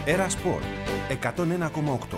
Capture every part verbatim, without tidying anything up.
Έρα Σπορ εκατόν ένα κόμμα οκτώ.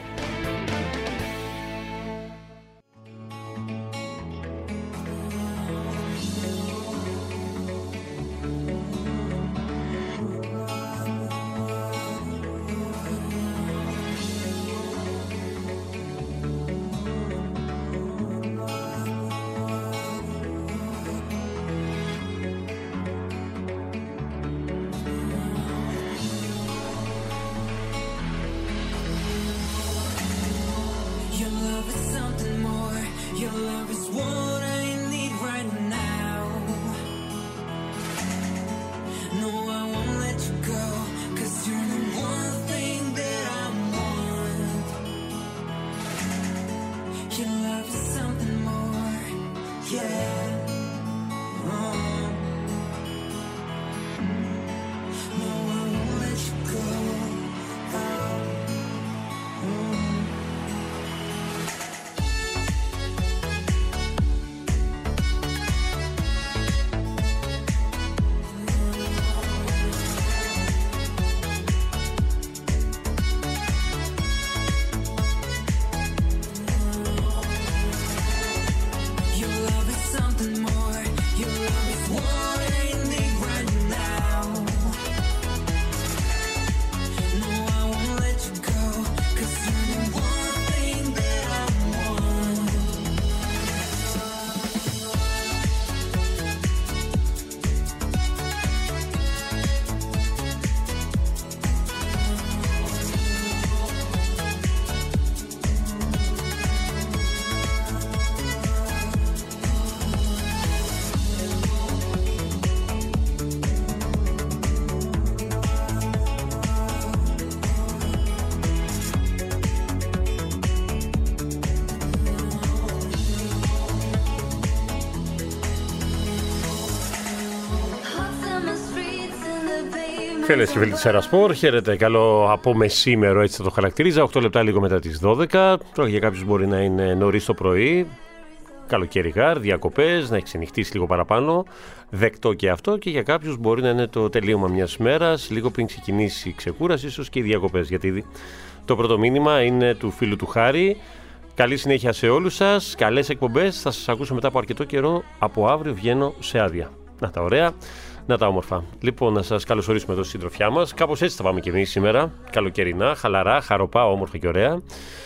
Φίλες και φίλοι της Έρα Σπορ, χαίρετε, καλό από μεσήμερο, έτσι θα το χαρακτηρίζα, οκτώ λεπτά λίγο μετά τις δώδεκα. Τώρα για κάποιους μπορεί να είναι νωρίς το πρωί, καλοκαίρι γάρ, διακοπές, να έχει ξενυχτήσει λίγο παραπάνω, δεκτό και αυτό, και για κάποιους μπορεί να είναι το τελείωμα μιας μέρας, λίγο πριν ξεκινήσει η ξεκούραση, ίσως και οι διακοπές, γιατί το πρώτο μήνυμα είναι του φίλου του Χάρη. Καλή συνέχεια σε όλους σας, καλές εκπομπές, θα σας ακούσω μετά από αρκετό καιρό, από αύριο βγαίνω σε άδεια. Να τα ωραία. Να τα όμορφα. Λοιπόν, να σας καλωσορίσουμε εδώ στη συντροφιά μας. Κάπως έτσι θα πάμε και εμείς σήμερα. Καλοκαιρινά, χαλαρά, χαροπά, όμορφα και ωραία.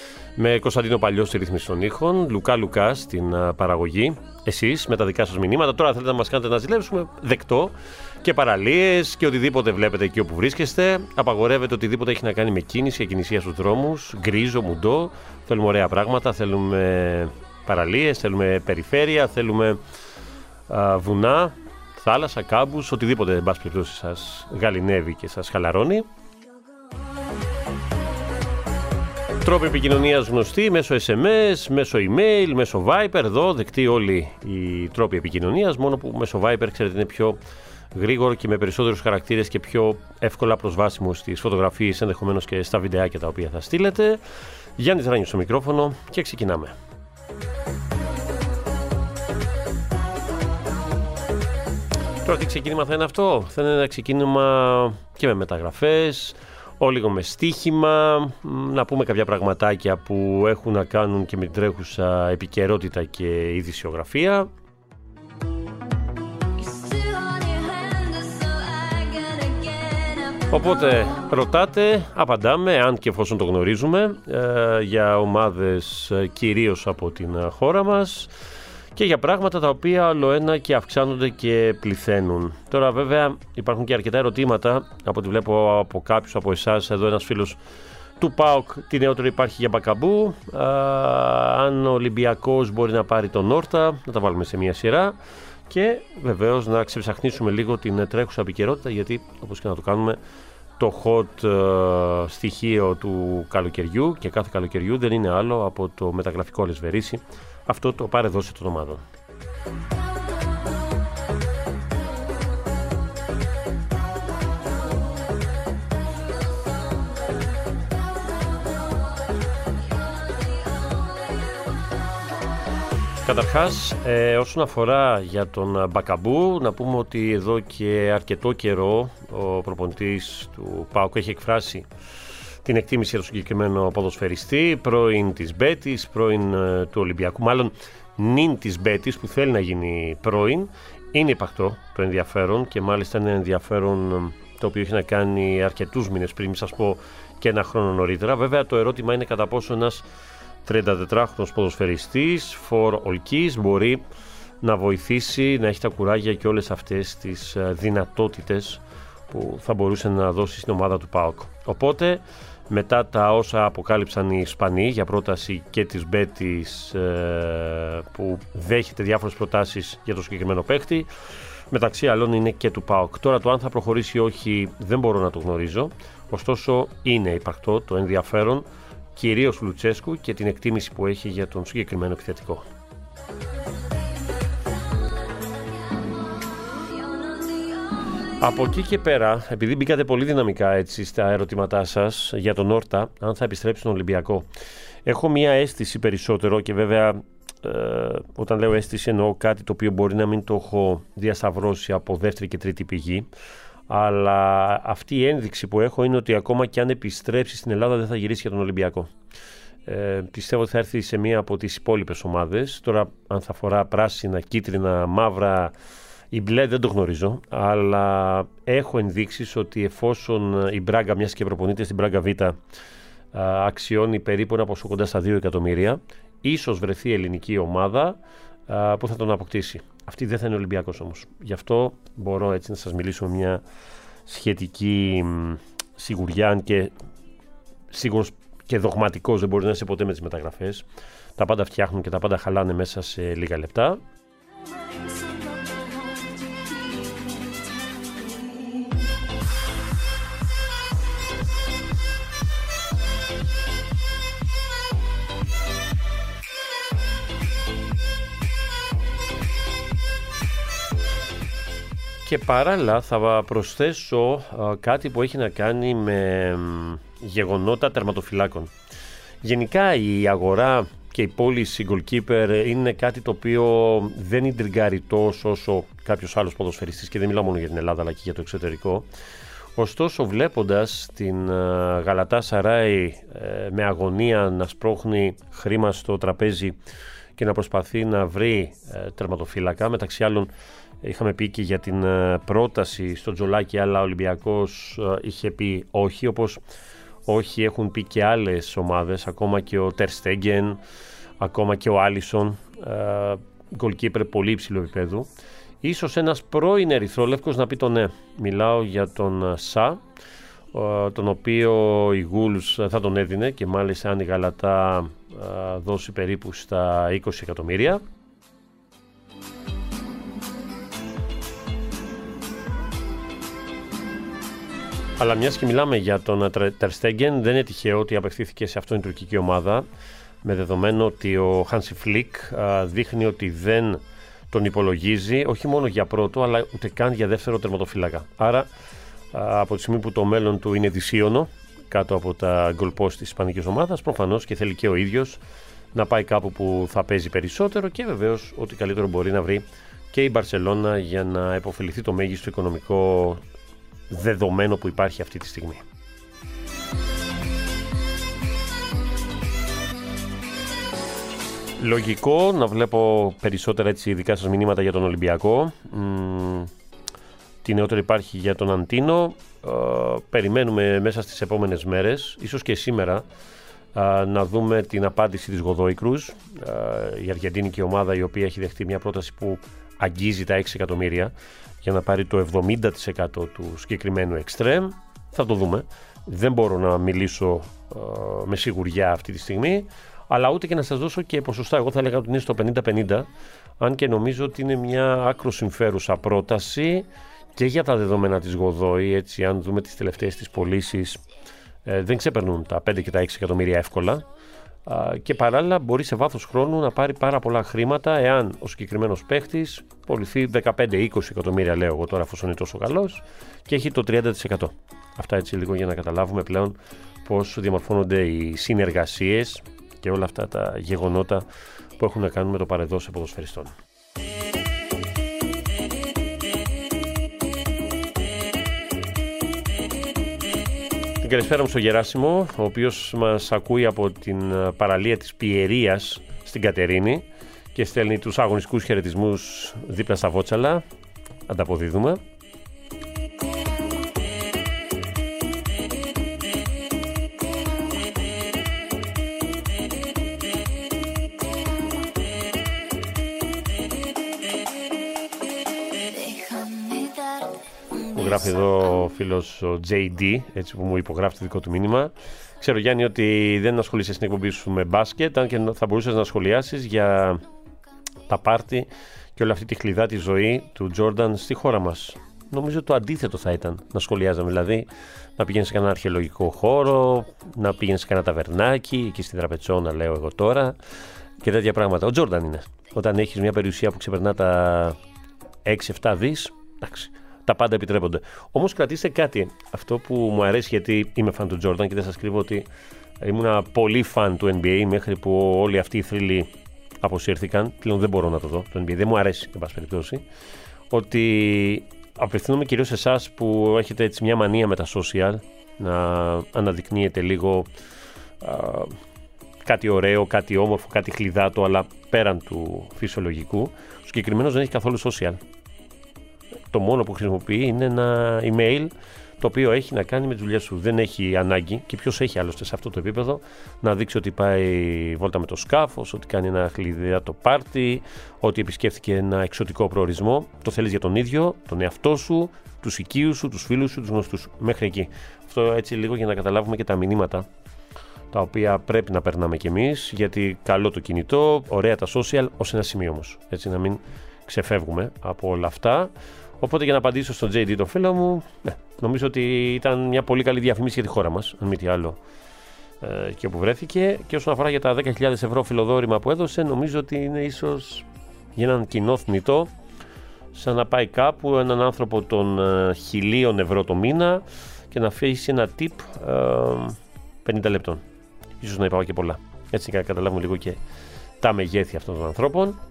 Με Κωνσταντίνο Παλιό στη ρύθμιση των ήχων, Λουκά Λουκά στην uh, παραγωγή. Εσείς με τα δικά σας μηνύματα. Τώρα θέλετε να μας κάνετε να ζηλέψουμε, δεκτό. Και παραλίες και οτιδήποτε βλέπετε εκεί όπου βρίσκεστε. Απαγορεύεται οτιδήποτε έχει να κάνει με κίνηση, ακινησία στους δρόμους, γκρίζο, μουντό. Θέλουμε ωραία πράγματα. Θέλουμε παραλίες, θέλουμε περιφέρεια, θέλουμε uh, βουνά, θάλασσα, κάμπους, οτιδήποτε εν πάση περιπτώσει σας γαληνεύει και σας χαλαρώνει. Τρόποι επικοινωνίας γνωστοί, μέσω ες εμ ες, μέσω email, μέσω Viber. Εδώ δεκτοί όλοι οι τρόποι επικοινωνίας, μόνο που μέσω Viber ξέρετε είναι πιο γρήγορο και με περισσότερους χαρακτήρες και πιο εύκολα προσβάσιμο στις φωτογραφίες, ενδεχομένως και στα βιντεάκια τα οποία θα στείλετε. Γιάννης Ράνιος στο μικρόφωνο και ξεκινάμε. Τώρα τι ξεκίνημα θα είναι αυτό? Θα είναι ένα ξεκίνημα και με μεταγραφές, ο λίγο με στοίχημα, να πούμε κάποια πραγματάκια που έχουν να κάνουν και με την τρέχουσα επικαιρότητα και ειδησιογραφία. Οπότε ρωτάτε, απαντάμε, αν και εφόσον το γνωρίζουμε, ε, για ομάδες ε, κυρίως από την ε, χώρα μας και για πράγματα τα οποία όλο ένα και αυξάνονται και πληθαίνουν. Τώρα βέβαια υπάρχουν και αρκετά ερωτήματα, από ό,τι βλέπω από κάποιους από εσάς. Εδώ ένας φίλος του ΠΑΟΚ, τι νεότερο υπάρχει για Μπακαμπού, α, αν ο Ολυμπιακός μπορεί να πάρει τον Όρτα, να τα βάλουμε σε μια σειρά. Και βεβαίως να ξεψαχνίσουμε λίγο την τρέχουσα επικαιρότητα, γιατί όπως και να το κάνουμε, το hot uh, στοιχείο του καλοκαιριού και κάθε καλοκαιριού δεν είναι άλλο από το μεταγραφικό Λεσβερίσι, αυτό το πάρε δώσε των ομάδων. Καταρχάς, ε, όσον αφορά για τον Μπακαμπού, να πούμε ότι εδώ και αρκετό καιρό ο προπονητής του ΠΑΟΚ έχει εκφράσει την εκτίμηση για το συγκεκριμένο ποδοσφαιριστή, πρώην της Μπέτης, πρώην ε, του Ολυμπιακού, μάλλον νυν της Μπέτης που θέλει να γίνει πρώην. Είναι υπαρκτό το ενδιαφέρον και μάλιστα είναι ενδιαφέρον το οποίο έχει να κάνει αρκετούς μήνες πριν, μην σας πω και ένα χρόνο νωρίτερα. Βέβαια το ερώτημα είναι κατά πόσο ένας τριαντατετράχρονος ποδοσφαιριστής for all keys μπορεί να βοηθήσει να έχει τα κουράγια και όλες αυτές τις δυνατότητες που θα μπορούσε να δώσει στην ομάδα του ΠΑΟΚ. Οπότε μετά τα όσα αποκάλυψαν οι Ισπανοί για πρόταση και της Μπέτης που δέχεται διάφορες προτάσεις για το συγκεκριμένο παίχτη, μεταξύ άλλων είναι και του ΠΑΟΚ. Τώρα το αν θα προχωρήσει ή όχι δεν μπορώ να το γνωρίζω, ωστόσο είναι υπαρκτό το ενδιαφέρον κυρίως Λουτσέσκου και την εκτίμηση που έχει για τον συγκεκριμένο επιθετικό. Από εκεί και πέρα, επειδή μπήκατε πολύ δυναμικά έτσι στα ερωτήματά σας για τον Όρτα, αν θα επιστρέψει στον Ολυμπιακό, έχω μία αίσθηση περισσότερο και βέβαια ε, όταν λέω αίσθηση εννοώ κάτι το οποίο μπορεί να μην το έχω διασταυρώσει από δεύτερη και τρίτη πηγή, αλλά αυτή η ένδειξη που έχω είναι ότι ακόμα και αν επιστρέψει στην Ελλάδα δεν θα γυρίσει για τον Ολυμπιακό. Ε, πιστεύω ότι θα έρθει σε μία από τις υπόλοιπες ομάδες. Τώρα αν θα φορά πράσινα, κίτρινα, μαύρα ή μπλε δεν το γνωρίζω, αλλά έχω ενδείξεις ότι εφόσον η Μπράγκα, μιας και προπονείται στην Μπράγκα Β, αξιώνει περίπου ένα ποσό κοντά στα δύο εκατομμύρια, ίσως βρεθεί ελληνική ομάδα που θα τον αποκτήσει. Αυτή δεν θα είναι Ολυμπιακός όμως. Γι' αυτό μπορώ έτσι να σας μιλήσω με μια σχετική σιγουριά, αν και σίγουρος και δογματικός δεν μπορεί να είσαι ποτέ με τις μεταγραφές. Τα πάντα φτιάχνουν και τα πάντα χαλάνε μέσα σε λίγα λεπτά. Και παράλληλα θα προσθέσω α, κάτι που έχει να κάνει με μ, γεγονότα τερματοφυλάκων. Γενικά η αγορά και η πώληση goalkeeper είναι κάτι το οποίο δεν ιντριγκάρει τόσο όσο κάποιος άλλος ποδοσφαιριστής, και δεν μιλάω μόνο για την Ελλάδα αλλά και για το εξωτερικό. Ωστόσο, βλέποντας την Γαλατά Σαράι ε, με αγωνία να σπρώχνει χρήμα στο τραπέζι και να προσπαθεί να βρει ε, τερματοφύλακα, μεταξύ άλλων είχαμε πει και για την πρόταση στο Τζολάκι, αλλά ο Ολυμπιακός είχε πει όχι, όπως όχι έχουν πει και άλλες ομάδες, ακόμα και ο Τερ Στέγγεν, ακόμα και ο Άλισον, γκολκίπερ πολύ υψηλού επίπεδου. Ίσως ένας πρώην ερυθρόλευκος να πει το ναι. Μιλάω για τον Σα, τον οποίο η Γούλς θα τον έδινε και μάλιστα αν η Γαλατά δώσει περίπου στα είκοσι εκατομμύρια. Αλλά μιας και μιλάμε για τον Τερ Στέγγεν, δεν είναι τυχαίο ότι απευθύνθηκε σε αυτόν την τουρκική ομάδα, με δεδομένο ότι ο Χάνσι Φλικ δείχνει ότι δεν τον υπολογίζει όχι μόνο για πρώτο αλλά ούτε καν για δεύτερο τερματοφύλακα. Άρα από τη στιγμή που το μέλλον του είναι δυσίωνο κάτω από τα goal post της ισπανικής ομάδας, προφανώς και θέλει και ο ίδιος να πάει κάπου που θα παίζει περισσότερο και βεβαίως ότι καλύτερο μπορεί να βρει και η Μπαρσελόνα για να επωφεληθεί το μέγιστο οικονομικό δεδομένο που υπάρχει αυτή τη στιγμή. Λογικό να βλέπω περισσότερα έτσι ειδικά σας μηνύματα για τον Ολυμπιακό. Μ, τι νεότερο υπάρχει για τον Αντίνο. Ε, περιμένουμε μέσα στις επόμενες μέρες, ίσως και σήμερα, ε, να δούμε την απάντηση της Γοδόη Κρούζ, ε, η αργεντίνικη ομάδα η οποία έχει δεχτεί μια πρόταση που αγγίζει τα έξι εκατομμύρια για να πάρει το εβδομήντα τοις εκατό του συγκεκριμένου εξτρέμ. Θα το δούμε. Δεν μπορώ να μιλήσω ε, με σιγουριά αυτή τη στιγμή, αλλά ούτε και να σας δώσω και ποσοστά. Εγώ θα έλεγα ότι είναι στο πενήντα πενήντα, αν και νομίζω ότι είναι μια άκρο συμφέρουσα πρόταση και για τα δεδομένα της Γοδόη. Έτσι, αν δούμε τις τελευταίες τις πωλήσεις, ε, δεν ξεπερνούν τα πέντε και τα έξι εκατομμύρια εύκολα. Και παράλληλα μπορεί σε βάθος χρόνου να πάρει πάρα πολλά χρήματα εάν ο συγκεκριμένος παίχτης πωληθεί δεκαπέντε με είκοσι εκατομμύρια, λέω εγώ τώρα, αφού είναι τόσο καλός και έχει το τριάντα τοις εκατό. Αυτά έτσι λίγο για να καταλάβουμε πλέον πώς διαμορφώνονται οι συνεργασίες και όλα αυτά τα γεγονότα που έχουν να κάνουν με το παρεδό σε ποδοσφαιριστών. την καλησπέρα μου στο Γεράσιμο, ο οποίος μας ακούει από την παραλία της Πιερίας στην Κατερίνη και στέλνει τους αγωνιστικούς χαιρετισμούς δίπλα στα Βότσαλα. Ανταποδίδουμε. Μου γράφει εδώ ο φίλος ο τζέι ντι, έτσι που μου υπογράφει το δικό του μήνυμα. Ξέρω, Γιάννη, ότι δεν ασχολείσαι στην εκπομπή σου με μπάσκετ, αν και θα μπορούσες να σχολιάσεις για τα πάρτι και όλη αυτή τη χλιδάτη ζωή του Τζόρνταν στη χώρα μας. Νομίζω το αντίθετο θα ήταν να σχολιάζαμε, δηλαδή να πηγαίνεις σε κανένα αρχαιολογικό χώρο, να πηγαίνεις σε κανένα ταβερνάκι, εκεί στην Τραπετσόνα, λέω εγώ τώρα, και τέτοια πράγματα. Ο Τζόρνταν είναι. Όταν έχεις μια περιουσία που ξεπερνά τα έξι εφτά δις, εντάξει. Τα πάντα επιτρέπονται. Όμως κρατήστε κάτι. Αυτό που μου αρέσει, γιατί είμαι φαν του Τζόρνταν και δεν σας κρύβω ότι ήμουν πολύ φαν του N B A μέχρι που όλοι αυτοί οι θρύλοι αποσύρθηκαν. Πλέον δεν μπορώ να το δω. Το N B A δεν μου αρέσει, εν πάση περιπτώσει. Ότι απευθύνομαι κυρίως σε εσάς που έχετε έτσι μια μανία με τα social, να αναδεικνύετε λίγο α, κάτι ωραίο, κάτι όμορφο, κάτι χλιδάτο, αλλά πέραν του φυσιολογικού. Ο συγκεκριμένος δεν έχει καθόλου social. Το μόνο που χρησιμοποιεί είναι ένα email το οποίο έχει να κάνει με τις δουλειές σου. Δεν έχει ανάγκη, και ποιος έχει άλλωστε σε αυτό το επίπεδο, να δείξει ότι πάει βόλτα με το σκάφος, ότι κάνει ένα χλιδάτο πάρτι, ότι επισκέφθηκε ένα εξωτικό προορισμό. Το θέλεις για τον ίδιο, τον εαυτό σου, τους οικείους σου, τους φίλους σου, τους γνωστούς σου. Μέχρι εκεί. Αυτό έτσι λίγο για να καταλάβουμε και τα μηνύματα τα οποία πρέπει να περνάμε κι εμείς, γιατί καλό το κινητό, ωραία τα social, ως ένα σημείο όμως. Έτσι να μην ξεφεύγουμε από όλα αυτά. Οπότε για να απαντήσω στον τζέι ντι, τον φίλο μου, ναι, νομίζω ότι ήταν μια πολύ καλή διαφήμιση για τη χώρα μας, αν μη τι άλλο, ε, και όπου βρέθηκε. Και όσον αφορά για τα δέκα χιλιάδες ευρώ φιλοδόρημα που έδωσε, νομίζω ότι είναι ίσως για έναν κοινό θνητό, σαν να πάει κάπου έναν άνθρωπο των ε, χιλίων ευρώ το μήνα και να αφήσει ένα tip ε, πενήντα λεπτών. Ίσως να είπα και πολλά. Έτσι να καταλάβουμε λίγο και τα μεγέθη αυτών των ανθρώπων.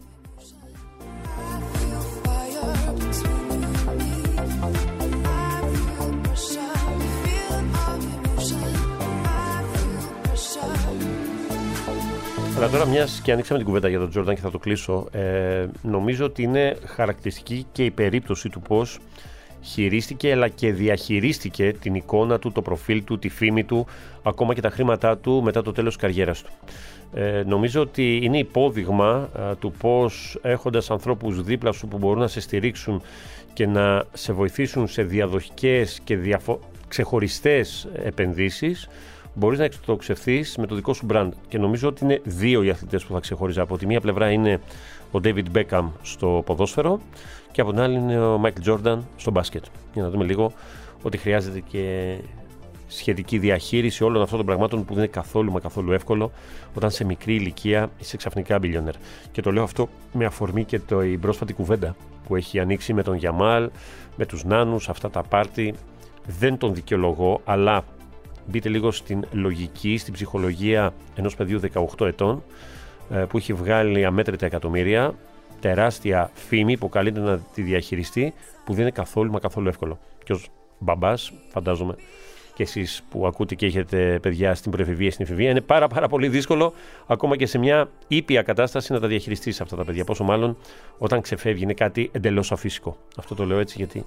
Αλλά τώρα, μιας και ανοίξαμε την κουβέντα για τον Τζόρνταν και θα το κλείσω, ε, νομίζω ότι είναι χαρακτηριστική και η περίπτωση του πώς χειρίστηκε αλλά και διαχειρίστηκε την εικόνα του, το προφίλ του, τη φήμη του, ακόμα και τα χρήματά του μετά το τέλος της καριέρας του. Ε, νομίζω ότι είναι υπόδειγμα ε, του πώς, έχοντας ανθρώπους δίπλα σου που μπορούν να σε στηρίξουν και να σε βοηθήσουν σε διαδοχικές και διαφο- ξεχωριστές επενδύσεις, μπορείς να εξτοξευθείς με το δικό σου brand. Και νομίζω ότι είναι δύο οι αθλητές που θα ξεχωρίζω. Από τη μία πλευρά είναι ο David Beckham στο ποδόσφαιρο και από την άλλη είναι ο Michael Jordan στο μπάσκετ. Για να δούμε λίγο ότι χρειάζεται και σχετική διαχείριση όλων αυτών των πραγμάτων που δεν είναι καθόλου μα καθόλου εύκολο όταν σε μικρή ηλικία είσαι ξαφνικά billionaire. Και το λέω αυτό με αφορμή και το, η πρόσφατη κουβέντα που έχει ανοίξει με τον Γιαμάλ, με τους νάνους, αυτά τα πάρτι. Δεν τον δικαιολογώ, αλλά μπείτε λίγο στην λογική, στην ψυχολογία ενός παιδιού δεκαοκτώ ετών που έχει βγάλει αμέτρητα εκατομμύρια, τεράστια φήμη που καλείται να τη διαχειριστεί, που δεν είναι καθόλου μα καθόλου εύκολο. Και ως μπαμπάς, φαντάζομαι και εσείς που ακούτε και έχετε παιδιά στην προεφηβεία, στην εφηβεία, είναι πάρα πάρα πολύ δύσκολο ακόμα και σε μια ήπια κατάσταση να τα διαχειριστείς αυτά τα παιδιά. Πόσο μάλλον όταν ξεφεύγει, είναι κάτι εντελώς αφύσικο. Αυτό το λέω έτσι γιατί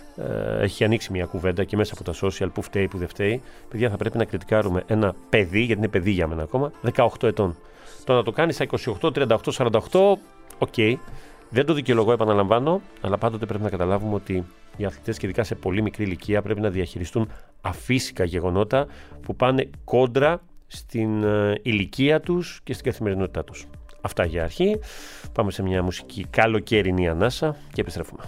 ε, έχει ανοίξει μια κουβέντα και μέσα από τα social που φταίει, που δεν φταίει. Παιδιά, θα πρέπει να κριτικάρουμε ένα παιδί, γιατί είναι παιδί για μένα ακόμα, δεκαοκτώ ετών. Το να το κάνει στα είκοσι οκτώ, τριάντα οκτώ, σαράντα οκτώ, οκ. Okay. Δεν το δικαιολογώ, επαναλαμβάνω, αλλά πάντοτε πρέπει να καταλάβουμε ότι οι αθλητές, και ειδικά σε πολύ μικρή ηλικία, πρέπει να διαχειριστούν αφύσικα γεγονότα που πάνε κόντρα στην uh, ηλικία τους και στην καθημερινότητά τους. Αυτά για αρχή. Πάμε σε μια μουσική καλοκαιρινή ανάσα και επιστρέφουμε.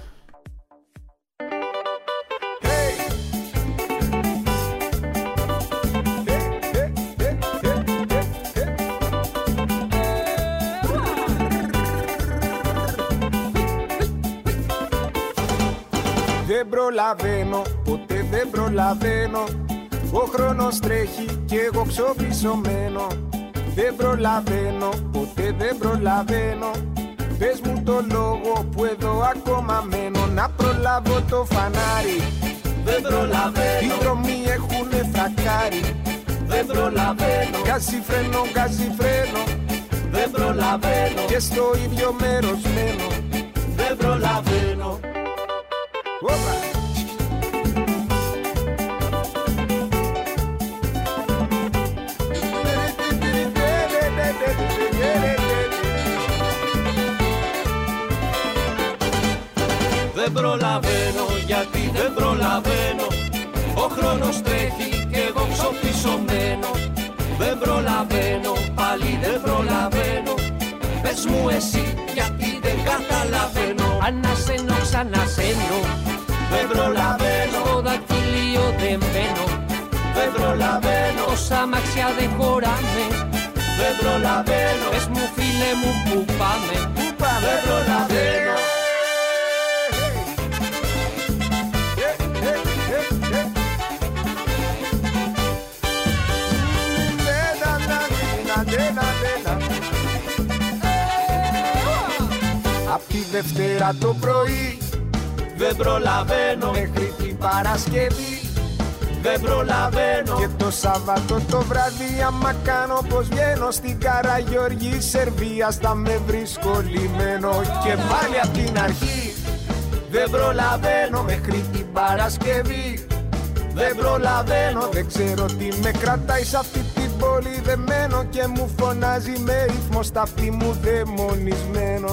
Δεν προλαβαίνω, ποτέ δεν προλαβαίνω. Ο χρόνος τρέχει κι εγώ ξοπισωμένο. Δεν προλαβαίνω, ποτέ δεν προλαβαίνω. Πες μου το λόγο που εδώ ακόμα μένω. Να προλάβω το φανάρι, δεν προλαβαίνω. Οι δρόμοι έχουνε φρακάρει, δεν προλαβαίνω. Γκάζι φρένο, γκάζι φρένο, δεν προλαβαίνω. Και στο ίδιο μέρος μένω, δεν προλαβαίνω. Όπα! Δεν προλαβαίνω, γιατί δεν προλαβαίνω. Ο χρόνος τρέχει και εγώ ξοπισωμένο. Δεν προλαβαίνω, πάλι δεν προλαβαίνω. Πες μου εσύ, γιατί δεν καταλαβαίνω. Ανασένω, ξανασένω, δεν προλαβαίνω. Στο δακτυλίο δεν μπαίνω, δεν προλαβαίνω. Όσα αμάξια δεν χωράμε, δεν προλαβαίνω. Πες μου φίλε μου που πάμε, που πάμε, δεν προλαβαίνω. Απ' τη Δευτέρα το πρωί δεν προλαβαίνω, μέχρι την Παρασκευή δεν προλαβαίνω. Και το Σάββατο το βράδυ άμα κάνω πως βγαίνω, στην Καραγιοργή Σερβίας θα με βρίσκω λυμμένο. Και πάλι απ' την αρχή δεν προλαβαίνω, μέχρι την Παρασκευή δεν προλαβαίνω. Δεν ξέρω τι με κρατάει σ' αυτή την πόλη δεμένο, και μου φωνάζει με ρυθμό στα αυτή μου δαιμονισμένο.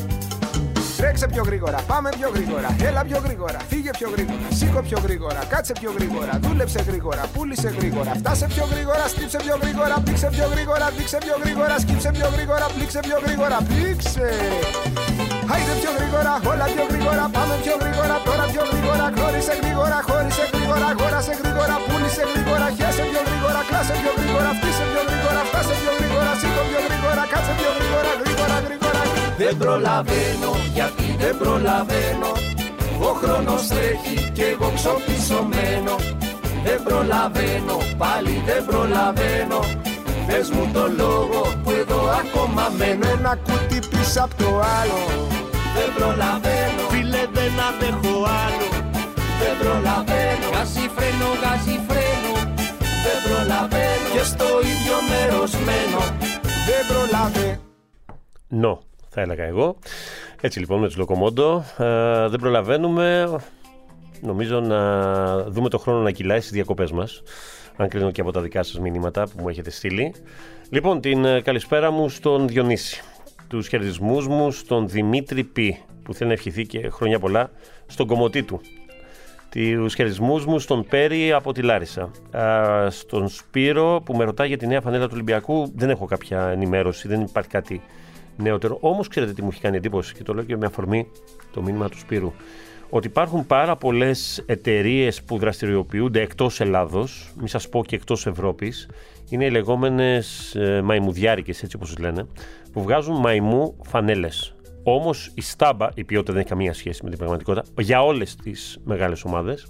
Τρέξε πιο γρήγορα, πάμε πιο γρήγορα, έλα πιο γρήγορα, φύγε πιο γρήγορα, σήκω πιο γρήγορα, κάτσε πιο γρήγορα, δούλεψε γρήγορα, πούλησε γρήγορα, φτάσε πιο γρήγορα, στύψε πιο γρήγορα, πλήξε πιο γρήγορα, δείξε πιο γρήγορα, σκύψε πιο γρήγορα, πλήξε πιο γρήγορα, πλήξε. Άιντε πιο γρήγορα, όλα πιο γρήγορα, πάμε πιο γρήγορα, τώρα πιο γρήγορα, χώρισε γρήγορα, χώρισε γρήγορα, αγόρασε γρήγορα, πούλησε γρήγορα, χέσε πιο γρήγορα, κλάσε πιο γρήγορα, φτύσε πιο γρήγορα, φτάσε πιο γρήγορα, σήκω πιο γρήγορα, κάτσε πιο γρήγορα, γρήγορα, γρήγορα. Δεν προλαβαίνω, γιατί δεν προλαβαίνω. Ο χρόνος τρέχει και εγώ ξοπισωμένο. Δεν προλαβαίνω, πάλι δεν προλαβαίνω. Πες μου το λόγο που εδώ ακόμα μένω. Ένα κουτί πίσω απ' το άλλο. Δεν προλαβαίνω, φίλε δεν αντέχω άλλο. Δεν προλαβαίνω, γκάζι φρένο, γκάζι φρένο. Δεν προλαβαίνω, και στο ίδιο μέρος μένω. Δεν προλαβαίνω. No. Θα έλεγα εγώ. Έτσι λοιπόν με τους Λοκομόντο ε, δεν προλαβαίνουμε, νομίζω, να δούμε το χρόνο να κυλάει στις διακοπές μας, αν κρίνω και από τα δικά σας μηνύματα που μου έχετε στείλει. Λοιπόν, την ε, καλησπέρα μου στον Διονύση, τους χαιρετισμούς μου στον Δημήτρη Π, που θέλει να ευχηθεί και χρόνια πολλά στον κομμωτή του, τους χαιρετισμούς μου στον Πέρι από τη Λάρισα, ε, στον Σπύρο που με ρωτάει για τη νέα φανέλα του Ολυμπιακού. Δεν έχω κάποια ενημέρωση, δεν υπάρχει κάτι νεότερο. Όμως ξέρετε τι μου έχει κάνει εντύπωση, και το λέω και με αφορμή το μήνυμα του Σπύρου, ότι υπάρχουν πάρα πολλές εταιρείες που δραστηριοποιούνται εκτός Ελλάδος, μη σας πω και εκτός Ευρώπης. Είναι οι λεγόμενες ε, μαϊμουδιάρικες, έτσι όπως τους λένε, που βγάζουν μαϊμού φανέλες. Όμως η στάμπα, η ποιότητα δεν έχει καμία σχέση με την πραγματικότητα, για όλες τις μεγάλες ομάδες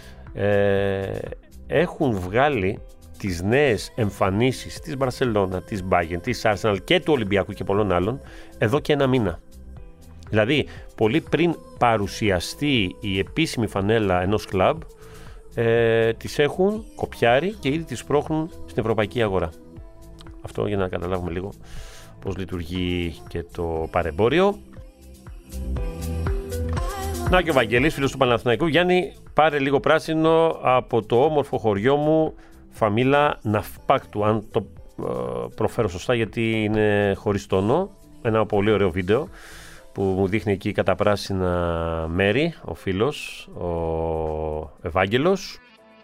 ε, έχουν βγάλει τις νέες εμφανίσεις της Μπαρσελόνα, της Bayern, της Arsenal και του Ολυμπιακού και πολλών άλλων εδώ και ένα μήνα. Δηλαδή, πολύ πριν παρουσιαστεί η επίσημη φανέλα ενός κλαμπ, ε, τις έχουν κοπιάρει και ήδη τις πρόχνουν στην ευρωπαϊκή αγορά. Αυτό για να καταλάβουμε λίγο πώς λειτουργεί και το παρεμπόριο. Να και ο Βαγγέλης, φίλος του Παναθηναϊκού. Γιάννη, πάρε λίγο πράσινο από το όμορφο χωριό μου, Φαμίλα Ναυπάκτου, αν το ε, προφέρω σωστά, γιατί είναι χωρίς τόνο. Ένα πολύ ωραίο βίντεο που μου δείχνει εκεί κατά πράσινα μέρη ο φίλος, ο Ευάγγελος.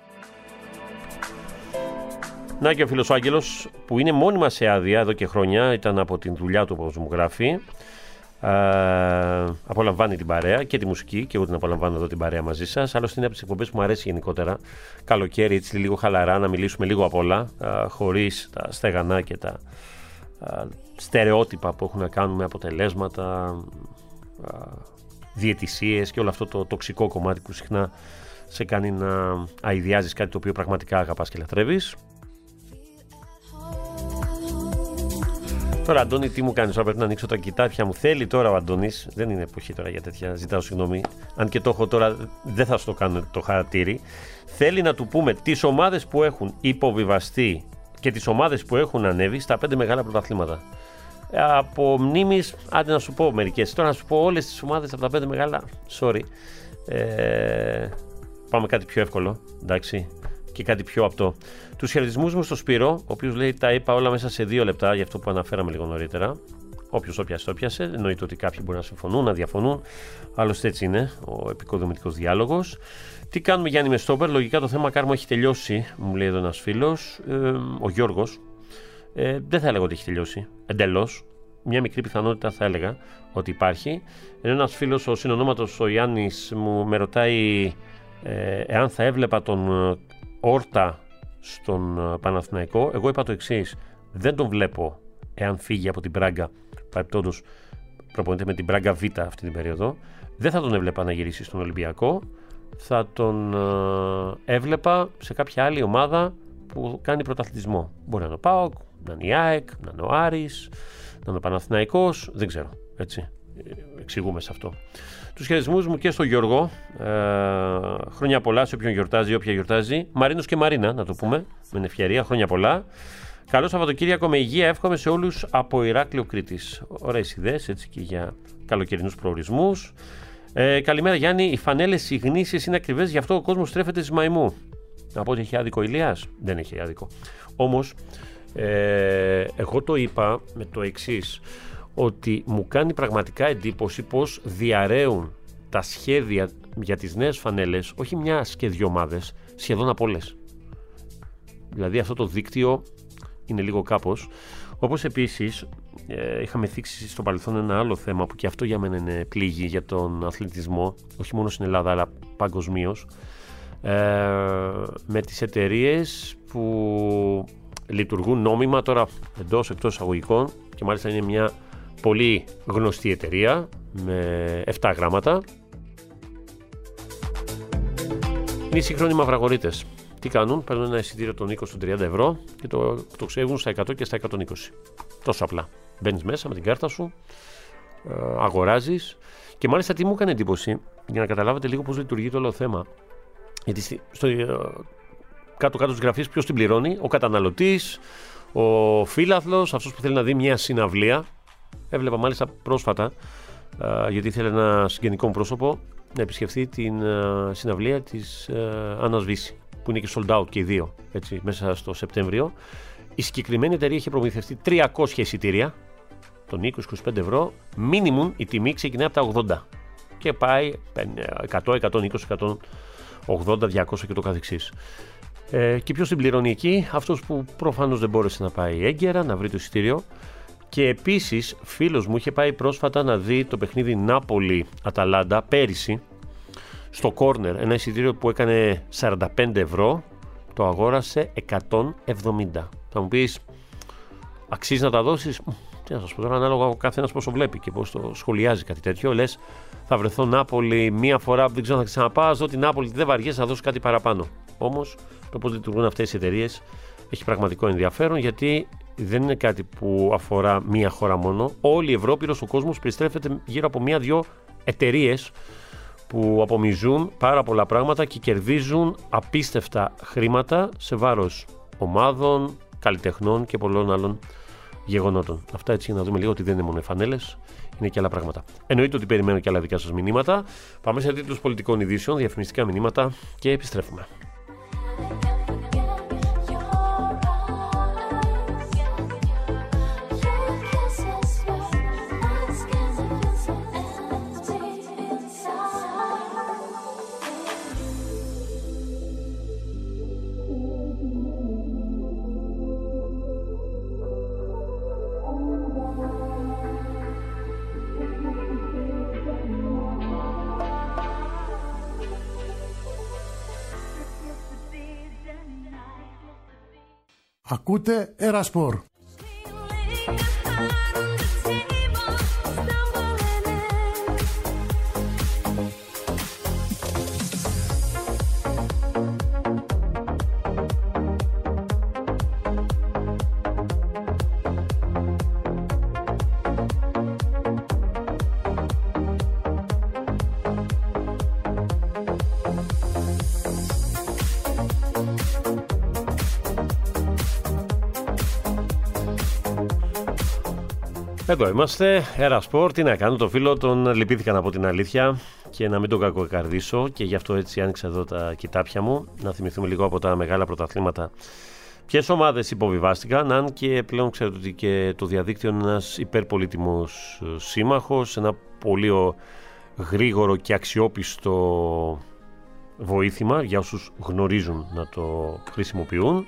Να και ο φίλος ο Άγγελος, που είναι μόνιμα σε άδεια εδώ και χρόνια, ήταν από την δουλειά του όπως μου γράφει. Uh, απολαμβάνει την παρέα και τη μουσική, και εγώ την απολαμβάνω εδώ την παρέα μαζί σας. Άλλωστε είναι από τις εκπομπές που μου αρέσει γενικότερα. Καλοκαίρι, έτσι λίγο χαλαρά, να μιλήσουμε λίγο απ' όλα, uh, χωρίς τα στεγανά και τα uh, στερεότυπα που έχουν να κάνουν με αποτελέσματα, uh, διαιτησίες και όλο αυτό το τοξικό κομμάτι που συχνά σε κάνει να αηδιάζεις κάτι το οποίο πραγματικά αγαπάς και λατρεύεις. Τώρα, Αντώνη, τι μου κάνεις? Τώρα πρέπει να ανοίξω τα κοιτάπια μου. Θέλει τώρα ο Αντώνης. Δεν είναι εποχή τώρα για τέτοια. Ζητάω συγγνώμη. Αν και το έχω τώρα, δεν θα σου το κάνω το χαρακτήρι. Θέλει να του πούμε τις ομάδες που έχουν υποβιβαστεί και τις ομάδες που έχουν ανέβει στα πέντε μεγάλα πρωταθλήματα. Από μνήμης, άντε να σου πω μερικές. Τώρα να σου πω όλες τις ομάδες από τα πέντε μεγάλα. Sorry. Ε, πάμε κάτι πιο εύκολο. Εντάξει. Και κάτι πιο απτό. Τους χαιρετισμούς μου στο Σπύρο, ο οποίος λέει τα είπα όλα μέσα σε δύο λεπτά, για αυτό που αναφέραμε λίγο νωρίτερα. Όποιος το πιάσε, το πιάσε. Εννοείται ότι κάποιοι μπορεί να συμφωνούν, να διαφωνούν. Άλλωστε έτσι είναι ο επικοδομητικός διάλογος. Τι κάνουμε, Γιάννη, με στόπερ? Λογικά το θέμα Κάρμο έχει τελειώσει, μου λέει εδώ ένας φίλος. Ε, ο Γιώργος. Ε, δεν θα έλεγα ότι έχει τελειώσει. Εντελώς. Μια μικρή πιθανότητα θα έλεγα ότι υπάρχει. Ενώ ένας φίλος, ο συνονόματος ο Γιάννης, μου με ρωτάει ε, εάν θα έβλεπα τον Όρτα στον Παναθηναϊκό. Εγώ είπα το εξής: δεν τον βλέπω εάν φύγει από την Μπράγκα. Παρεπτόντως προπονείται με την Μπράγκα Β αυτή την περίοδο. Δεν θα τον έβλεπα να γυρίσει στον Ολυμπιακό. Θα τον ε, έβλεπα σε κάποια άλλη ομάδα που κάνει πρωταθλητισμό. Μπορεί να είναι ο ΠΑΟΚ, να είναι η ΑΕΚ, να είναι ο Άρης, να είναι ο Παναθηναϊκός. Δεν ξέρω. Έτσι. Εξηγούμε σε αυτό. Τους χαιρετισμούς μου και στο Γιώργο. Ε, χρόνια πολλά σε όποιον γιορτάζει, όποια γιορτάζει. Μαρίνος και Μαρίνα, να το πούμε, με ευκαιρία. Χρόνια πολλά. Καλό Σαββατοκύριακο με υγεία. Εύχομαι σε όλους από Ηράκλειο Κρήτης. Ωραίες ιδέες, έτσι, και για καλοκαιρινούς προορισμούς. Ε, καλημέρα, Γιάννη. Οι φανέλες οι γνήσιες είναι ακριβές, γι' αυτό ο κόσμος στρέφεται στις Μαϊμού. Να πω ότι έχει άδικο Ηλίας. Δεν έχει άδικο. Όμως, ε, εγώ το είπα με το εξής, ότι μου κάνει πραγματικά εντύπωση πως διαρρέουν τα σχέδια για τις νέες φανέλες, όχι μιας και δύο ομάδες, σχεδόν από όλες. Δηλαδή αυτό το δίκτυο είναι λίγο κάπως. Όπως επίσης ε, είχαμε θίξει στο παρελθόν ένα άλλο θέμα που και αυτό για μένα είναι πλήγη για τον αθλητισμό, όχι μόνο στην Ελλάδα αλλά παγκοσμίως, ε, με τις εταιρείες που λειτουργούν νόμιμα, τώρα εντός εκτός εισαγωγικών, και μάλιστα είναι μια πολύ γνωστή εταιρεία με επτά γράμματα. Είναι οι σύγχρονοι μαυραγορείτες. Τι κάνουν? Παίρνουν ένα εισιτήριο των είκοσι των τριάντα ευρώ και το, το ξεύγουν στα εκατό και στα εκατόν είκοσι. Τόσο απλά. Μπαίνεις μέσα με την κάρτα σου, αγοράζεις, και μάλιστα τι μου έκανε εντύπωση, για να καταλάβετε λίγο πώς λειτουργεί το όλο θέμα. Γιατί στο κάτω-κάτω της γραφής ποιος την πληρώνει? Ο καταναλωτής, ο φίλαθλος, αυτός που θέλει να δει μια συναυλία. Έβλεπα μάλιστα πρόσφατα, α, γιατί ήθελε ένα συγγενικό μου πρόσωπο να επισκεφθεί την α, συναυλία της Άννας Βύση, που είναι και sold out και οι δύο, έτσι, μέσα στο Σεπτέμβριο. Η συγκεκριμένη εταιρεία είχε προμηθευτεί τριακόσια εισιτήρια των είκοσι με είκοσι πέντε ευρώ. Μίνιμουμ η τιμή ξεκινάει από τα ογδόντα και πάει εκατό, εκατόν είκοσι, εκατόν ογδόντα, διακόσια και το καθεξής. Ε, και ποιος την πληρώνει εκεί? Αυτός που προφανώς δεν μπόρεσε να πάει έγκαιρα να βρει το εισιτήριο. Και επίσης φίλος μου είχε πάει πρόσφατα να δει το παιχνίδι Νάπολη-Αταλάντα πέρυσι στο Corner, ένα εισιτήριο που έκανε σαράντα πέντε ευρώ, το αγόρασε εκατόν εβδομήντα. Θα μου πεις, αξίζει να τα δώσεις? Τι να σας πω τώρα, ανάλογα ο καθένας πόσο βλέπει και πώς το σχολιάζει κάτι τέτοιο. Λες, θα βρεθώ Νάπολη μία φορά, δεν ξέρω, θα ξαναπάω, δω την Νάπολη, δεν βαριέσαι να δώσω κάτι παραπάνω. Όμως το πώς λειτουργούν αυτές οι εταιρείες έχει πραγματικό ενδιαφέρον, γιατί δεν είναι κάτι που αφορά μία χώρα μόνο. Όλη η Ευρώπη, ο κόσμος περιστρέφεται γύρω από μία-δυο εταιρείες που απομυζούν πάρα πολλά πράγματα και κερδίζουν απίστευτα χρήματα σε βάρος ομάδων, καλλιτεχνών και πολλών άλλων γεγονότων. Αυτά έτσι για να δούμε λίγο ότι δεν είναι μόνο φανέλες, είναι και άλλα πράγματα. Εννοείται ότι περιμένω και άλλα δικά σας μηνύματα. Πάμε σε τίτλους πολιτικών ειδήσεων, διαφημιστικά μηνύματα και επιστρέφουμε. Ακούτε Ερασπορ. Εδώ είμαστε, Era Sport. Τι να κάνω, το φίλο τον λυπήθηκα να πω την αλήθεια και να μην τον κακοκαρδίσω, και γι' αυτό έτσι άνοιξα εδώ τα κοιτάπια μου, να θυμηθούμε λίγο από τα μεγάλα πρωταθλήματα ποιες ομάδες υποβιβάστηκαν, αν και πλέον ξέρετε ότι και το διαδίκτυο είναι ένας υπερπολίτιμος σύμμαχος, ένα πολύ γρήγορο και αξιόπιστο βοήθημα για όσους γνωρίζουν να το χρησιμοποιούν.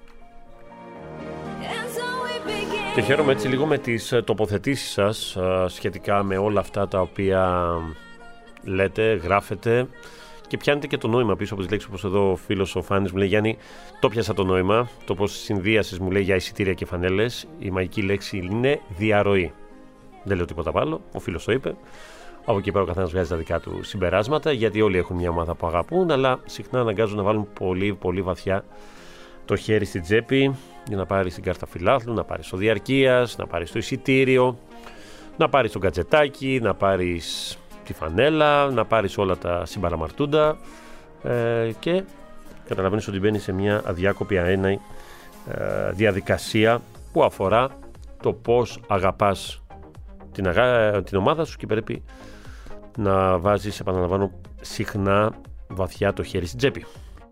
Και χαίρομαι έτσι λίγο με τις τοποθετήσεις σας σχετικά με όλα αυτά τα οποία λέτε, γράφετε, και πιάνετε και το νόημα πίσω από τις λέξεις, όπως εδώ ο φίλος ο Φάνης μου λέει: Γιάννη, το πιάσα το νόημα. Το πώς συνδύασες, μου λέει, για εισιτήρια και φανέλες. Η μαγική λέξη είναι διαρροή. Δεν λέω τίποτα άλλο. Ο φίλος το είπε. Από εκεί πέρα ο καθένας βγάζει τα δικά του συμπεράσματα, γιατί όλοι έχουν μια ομάδα που αγαπούν, αλλά συχνά αναγκάζουν να βάλουν πολύ πολύ βαθιά το χέρι στην τσέπη για να πάρεις την κάρτα φιλάθλου, να πάρεις το διαρκείας, να πάρεις το εισιτήριο, να πάρεις το γκατζετάκι, να πάρεις τη φανέλα, να πάρεις όλα τα συμπαραμαρτούντα, ε, και καταλαβαίνεις ότι μπαίνεις σε μια αδιάκοπη αέναη ε, διαδικασία που αφορά το πώς αγαπάς την, αγα... την ομάδα σου, και πρέπει να βάζεις, επαναλαμβάνω, συχνά βαθιά το χέρι στην τσέπη.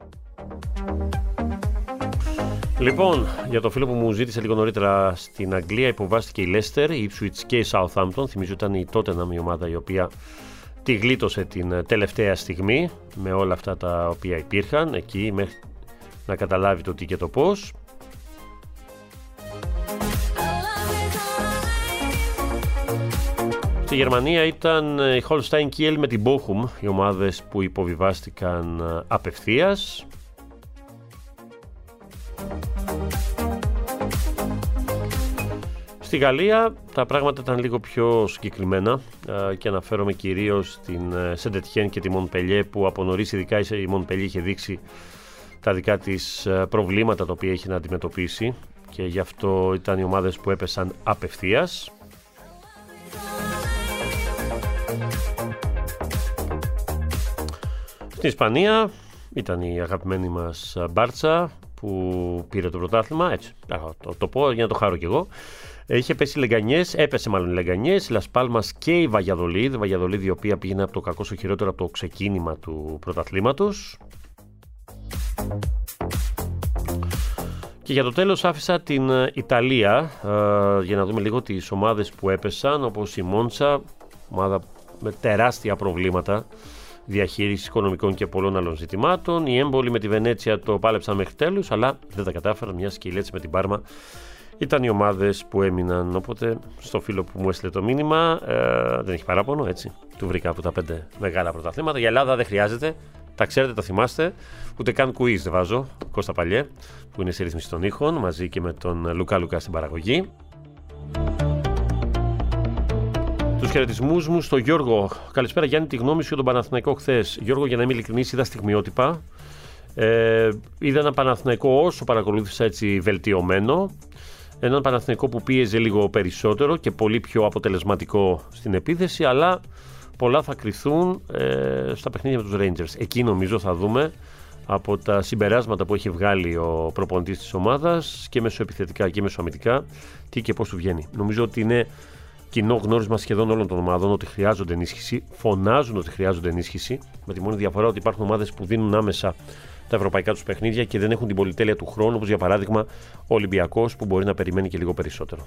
Λοιπόν, για το φίλο που μου ζήτησε λίγο νωρίτερα, στην Αγγλία υποβάστηκε η Leicester, η Ipswich και η Southampton. Θυμίζω ήταν η Tottenham η ομάδα η οποία τη γλίτωσε την τελευταία στιγμή με όλα αυτά τα οποία υπήρχαν εκεί, μέχρι να καταλάβει το τι και το πώς. Στη Γερμανία ήταν η Holstein Kiel με την Bochum, οι ομάδες που υποβιβάστηκαν απευθείας. Στη Γαλλία τα πράγματα ήταν λίγο πιο συγκεκριμένα, και αναφέρομαι κυρίως στην Σεντετιέν και τη Μοντπελιέ, που από νωρίς ειδικά η Μοντπελιέ είχε δείξει τα δικά της προβλήματα τα οποία είχε να αντιμετωπίσει, και γι' αυτό ήταν οι ομάδες που έπεσαν απευθείας. Στην Ισπανία ήταν η αγαπημένη μας Μπάρτσα που πήρε το πρωτάθλημα, έτσι, το, το πω για να το χαρώ κι εγώ. Είχε πέσει Λεγκανιές, έπεσε μάλλον οι Λεγκανιές, η Λας Πάλμας και η Βαγιαδολίδ, η Βαγιαδολίδ η οποία πήγαινε από το κακό στο χειρότερο από το ξεκίνημα του πρωταθλήματος. Και για το τέλος άφησα την Ιταλία, ε, για να δούμε λίγο τις ομάδες που έπεσαν, όπως η Μόντσα, ομάδα με τεράστια προβλήματα διαχείριση οικονομικών και πολλών άλλων ζητημάτων. Οι Έμπολοι με τη Βενέτσια το πάλεψαν μέχρι τέλους, αλλά δεν τα κατάφεραν, μια σκυλέτση με την Πάρμα ήταν οι ομάδες που έμειναν. Οπότε στο φίλο που μου έστειλε το μήνυμα, ε, δεν έχει παράπονο, έτσι, του βρήκα από τα πέντε μεγάλα πρωταθλήματα. Για Ελλάδα δεν χρειάζεται, τα ξέρετε, τα θυμάστε, ούτε καν quiz δεν βάζω. Κώστα Παλιέ που είναι σε ρύθμιση των ήχων, μαζί και με τον Λουκά Λουκά στην παραγωγή. Τους χαιρετισμούς μου στο Γιώργο. Καλησπέρα Γιάννη, τη γνώμη σου για τον Παναθηναϊκό χθες. Γιώργο, για να είμαι ειλικρινής, είδα στιγμιότυπα. Ε, είδα ένα Παναθηναϊκό όσο παρακολούθησα έτσι βελτιωμένο. Έναν Παναθηναϊκό που πίεζε λίγο περισσότερο και πολύ πιο αποτελεσματικό στην επίθεση, αλλά πολλά θα κρυθούν ε, στα παιχνίδια με τους Rangers. Εκεί νομίζω θα δούμε από τα συμπεράσματα που έχει βγάλει ο προπονητής της ομάδας και μεσοεπιθετικά και μεσοαμυντικά τι και πώς του βγαίνει. Νομίζω ότι είναι κοινό γνώρισμα σχεδόν όλων των ομάδων ότι χρειάζονται ενίσχυση, φωνάζουν ότι χρειάζονται ενίσχυση, με τη μόνη διαφορά ότι υπάρχουν ομάδες που δίνουν άμεσα τα ευρωπαϊκά τους παιχνίδια και δεν έχουν την πολυτέλεια του χρόνου, όπως για παράδειγμα ο Ολυμπιακός που μπορεί να περιμένει και λίγο περισσότερο.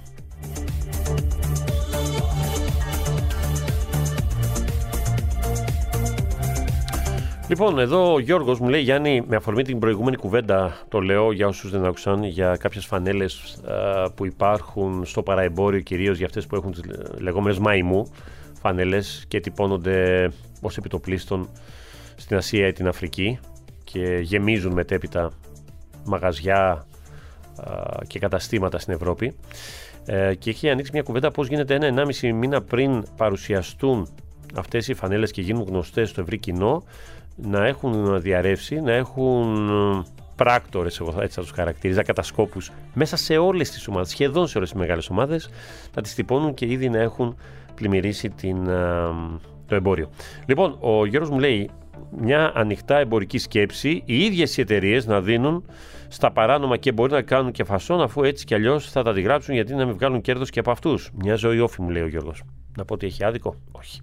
Λοιπόν, εδώ ο Γιώργος μου λέει, Γιάννη, με αφορμή την προηγούμενη κουβέντα, το λέω για όσους δεν άκουσαν, για κάποιες φανέλες α, που υπάρχουν στο παραεμπόριο, κυρίως για αυτές που έχουν τις λεγόμενες μαϊμού φανέλες και τυπώνονται ως επιτοπλίστων στην Ασία ή την Αφρική και γεμίζουν μετέπειτα μαγαζιά α, και καταστήματα στην Ευρώπη. Ε, και έχει ανοίξει μια κουβέντα πώς γίνεται ένα ενάμιση μήνα πριν παρουσιαστούν αυτές οι φανέλες και γίνουν γνωστές στο ευρύ κοινό, να έχουν διαρρεύσει, να έχουν πράκτορες, εγώ έτσι θα τους χαρακτηρίζα, κατασκόπους μέσα σε όλες τις ομάδες, σχεδόν σε όλες τις μεγάλες ομάδες, να τις τυπώνουν και ήδη να έχουν πλημμυρίσει την, το εμπόριο. Λοιπόν, ο Γιώργος μου λέει, μια ανοιχτά εμπορική σκέψη, οι ίδιες οι εταιρείες να δίνουν στα παράνομα και μπορεί να κάνουν και φασόν, αφού έτσι κι αλλιώς θα τα αντιγράψουν, γιατί να μην βγάλουν κέρδος και από αυτούς. Μια ζωή όφη, μου λέει ο Γιώργος. Να πω ότι έχει άδικο? Όχι.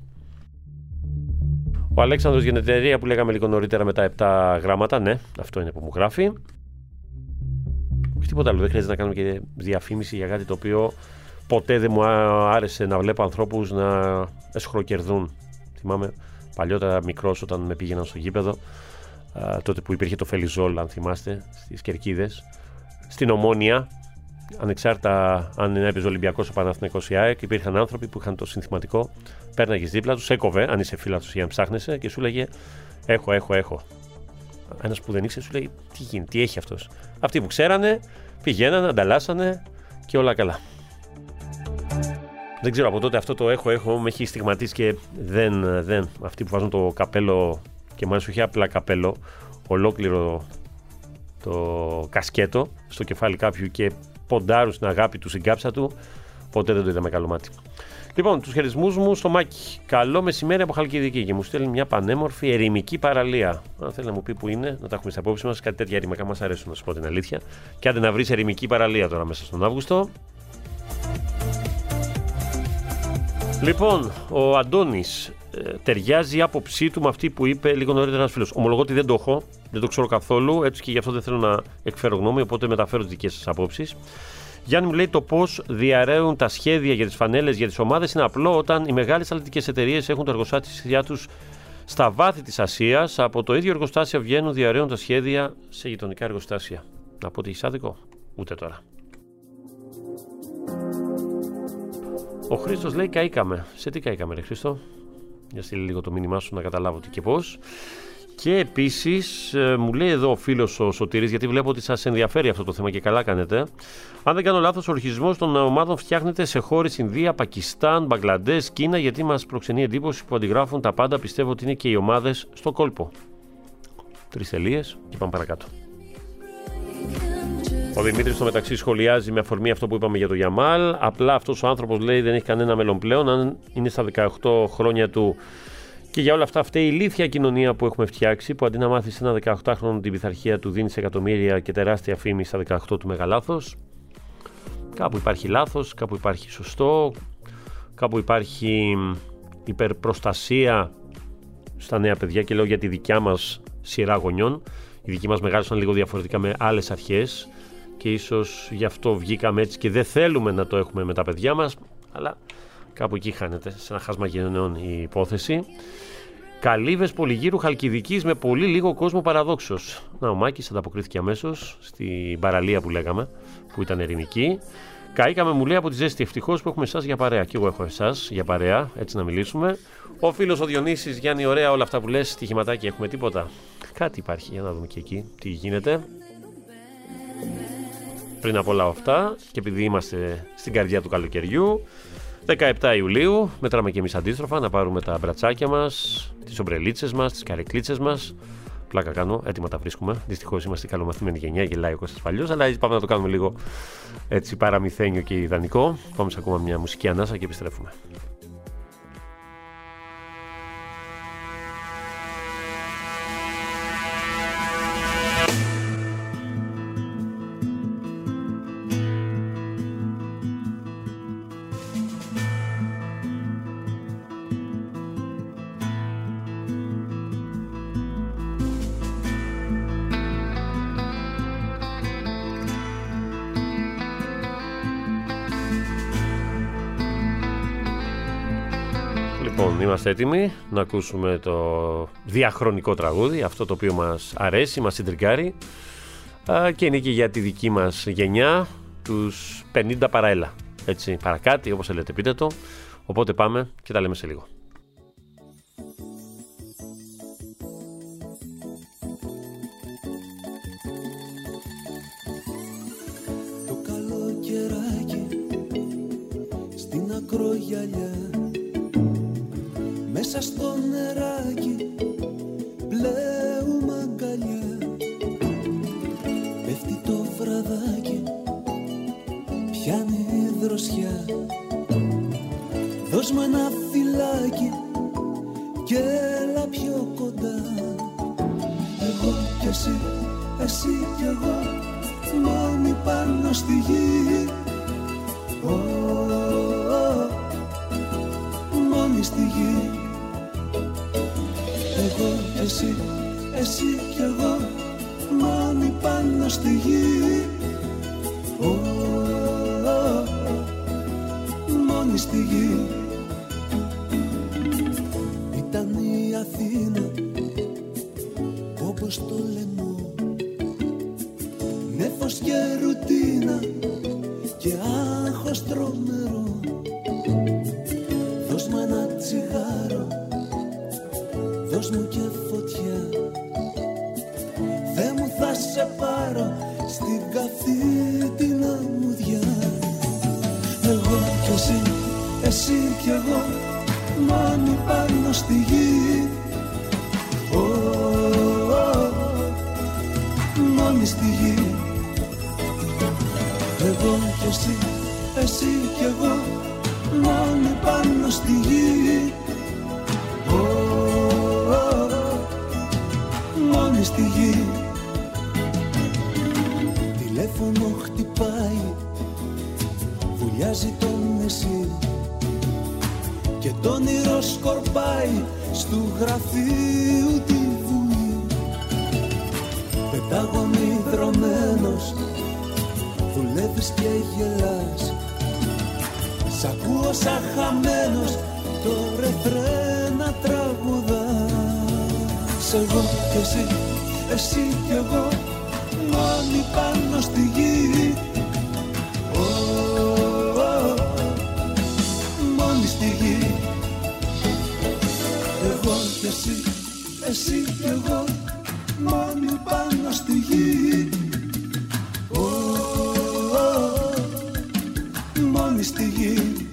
Ο Αλέξανδρος για την εταιρεία που λέγαμε λίγο νωρίτερα με τα επτά γράμματα, ναι, αυτό είναι που μου γράφει. Όχι τίποτα άλλο, δεν χρειάζεται να κάνουμε και διαφήμιση για κάτι το οποίο ποτέ δεν μου άρεσε να βλέπω ανθρώπους να εσχροκερδούν. Θυμάμαι παλιότερα μικρός όταν με πήγαιναν στο γήπεδο, α, τότε που υπήρχε το Φελιζόλ, αν θυμάστε, στις Κερκίδες, στην Ομόνια, ανεξάρτητα αν έπαιζε ο Ολυμπιακός, ο Παναθηναϊκός, η ΑΕΚ, υπήρχαν άνθρωποι που είχαν το συνθηματικό, πέρναγες δίπλα τους, έκοβε, αν είσαι φίλαθλος ή αν ψάχνεσαι, και σου λέγε έχω, έχω, έχω. Ένας που δεν ήξερε σου λέει τι γίνεται, τι έχει αυτός. Αυτοί που ξέρανε πηγαίνανε, ανταλλάσσανε και όλα καλά. Δεν ξέρω, από τότε αυτό το έχω, έχω, με έχει στιγματίσει και δεν, δεν. Αυτοί που βάζουν το καπέλο, και μάλιστα όχι απλά καπέλο, ολόκληρο το κασκέτο στο κεφάλι κάποιου και ποντάρουν στην αγάπη του, στην κάψα του, ποτέ δεν το είδα με καλό μάτι. Λοιπόν, τους χαιρισμούς μου στο Μάκη. Καλό μεσημέρι από Χαλκιδική, και μου στέλνει μια πανέμορφη ερημική παραλία. Αν θέλει να μου πει που είναι, να τα έχουμε στα απόψη μας. Κάτι τέτοια ερημικά μας αρέσουν, να σου πω την αλήθεια. Και άντε να βρεις ερημική παραλία τώρα μέσα στον Αύγουστο. Λοιπόν, ο Αντώνης, ε, ταιριάζει η άποψή του με αυτή που είπε λίγο νωρίτερα ένας φίλος. Ομολογώ ότι δεν το έχω, δεν το ξέρω καθόλου, έτσι και γι' αυτό δεν θέλω να εκφέρω γνώμη, οπότε μεταφέρω τις δικές σας απόψεις. Γιάννη μου λέει το πώς διαρρέουν τα σχέδια για τις φανέλες για τις ομάδες είναι απλό όταν οι μεγάλες αθλητικές εταιρείες έχουν το εργοστάσια τους στα βάθη της Ασίας. Από το ίδιο εργοστάσιο βγαίνουν, διαρρέουν τα σχέδια σε γειτονικά εργοστάσια. Να πω ότι έχεις άδικο? Ούτε τώρα. Ο Χρήστος λέει καήκαμε. Σε τι καήκαμε, ρε Χρήστο? Για στείλει λίγο το μήνυμά σου να καταλάβω τι και πώς. Και επίσης μου λέει εδώ ο φίλος ο Σωτήρης, γιατί βλέπω ότι σας ενδιαφέρει αυτό το θέμα και καλά κάνετε. Αν δεν κάνω λάθος, ο ορχισμός των ομάδων φτιάχνεται σε χώρες Ινδία, Πακιστάν, Μπαγκλαντές, Κίνα, γιατί μας προξενεί εντύπωση που αντιγράφουν τα πάντα. Πιστεύω ότι είναι και οι ομάδες στο κόλπο. Τρεις τελείες και πάμε παρακάτω. Ο Δημήτρης στο μεταξύ σχολιάζει με αφορμή αυτό που είπαμε για τον Γιαμάλ. Απλά αυτός ο άνθρωπος, λέει, δεν έχει κανένα μέλλον πλέον. Αν είναι στα δεκαοκτώ χρόνια του. Και για όλα αυτά φταίει η ηλίθια κοινωνία που έχουμε φτιάξει, που αντί να μάθει σε ένα δεκαοκτάχρονο την πειθαρχία του, δίνει σε εκατομμύρια και τεράστια φήμη στα δεκαοκτώ του, μεγάλα λάθος. Κάπου υπάρχει λάθος, κάπου υπάρχει σωστό, κάπου υπάρχει υπερπροστασία στα νέα παιδιά, και λέω για τη δικιά μας σειρά γονιών. Οι δικοί μας μεγάλωσαν λίγο διαφορετικά με άλλες αρχές και ίσως γι' αυτό βγήκαμε έτσι και δεν θέλουμε να το έχουμε με τα παιδιά μας, αλλά κάπου εκεί χάνεται, σε ένα χάσμα γενναιών η υπόθεση. Καλύβες Πολυγύρου Χαλκιδικής με πολύ λίγο κόσμο παραδόξως. Να, ο Μάκης ανταποκρίθηκε αμέσως στην παραλία που λέγαμε, που ήταν ερημική. Καήκαμε, μου λέει, από τη ζέστη. Ευτυχώς που έχουμε εσάς για παρέα. Και εγώ έχω εσάς για παρέα, έτσι να μιλήσουμε. Ο φίλος ο Διονύσης, Γιάννη, ωραία όλα αυτά που λες. Στοιχηματάκι, έχουμε τίποτα? Κάτι υπάρχει, για να δούμε και εκεί τι γίνεται. Πριν από όλα αυτά, και επειδή είμαστε στην καρδιά του καλοκαιριού, δεκαεπτά Ιουλίου, μετράμε και εμείς αντίστροφα να πάρουμε τα μπρατσάκια μας, τις ομπρελίτσες μας, τις καρεκλίτσες μας. Πλάκα κάνω, έτοιμα τα βρίσκουμε. Δυστυχώς είμαστε η καλομαθημένη γενιά, γελάει ο Κώστας Παλιός, αλλά πάμε να το κάνουμε λίγο έτσι παραμυθένιο και ιδανικό. Πάμε σε ακόμα μια μουσική ανάσα και επιστρέφουμε. Είμαστε έτοιμοι να ακούσουμε το διαχρονικό τραγούδι, αυτό το οποίο μας αρέσει, μας συντριγκάρει και είναι και για τη δική μας γενιά, τους πενήντα παραέλα, έτσι, παρακάτι, όπως λέτε, πείτε το. Οπότε πάμε και τα λέμε σε λίγο. Το καλοκαιράκι στην ακρογιαλιά, μέσα στο νεράκι πλέουμε αγκαλιά. Πέφτει το βραδάκι, πιάνει δροσιά. Δώσ' μου ένα φυλάκι και έλα πιο κοντά. Εγώ κι εσύ, εσύ κι εγώ, μόνοι πάνω στη γη. Oh, oh, μόνοι στη γη. Εγώ κι εσύ, εσύ κι εγώ, μόνοι πάνω στη γη. Oh, oh, μόνοι στη γη. Ήταν η Αθήνα όπως το λαιμό, νέφος και ρουτίνα και άγχος τρομερό. Δώσ' μου ένα τσιγάρο, δώσ' μου και φωτιά, Θεέ μου θα σε πάρω στην καυτή την αμμουδιά. Εγώ κι εσύ, εσύ κι εγώ, μόνοι πάνω στη γη. Oh, oh, μόνοι στη γη. Εγώ κι εσύ, εσύ κι εγώ, μόνοι πάνω στη γη. Oh, oh, μόνοι στη γη. Τηλέφωνο χτυπάει, βουλιάζει το νησί και το όνειρο σκορπάει στου γραφείου τη βουή. Πεντάγωνη δρομένος, δουλεύεις και γελάς, σ' ακούω σαν χαμένος το ρεφρέν να τραγουδάς. Εγώ κι εσύ, εσύ κι εγώ, μόνοι πάνω στη γη. Oh, oh, μόνοι στη γη. Εγώ κι εσύ, εσύ κι εγώ, μόνοι πάνω στη γη. Oh, oh, μόνοι στη γη.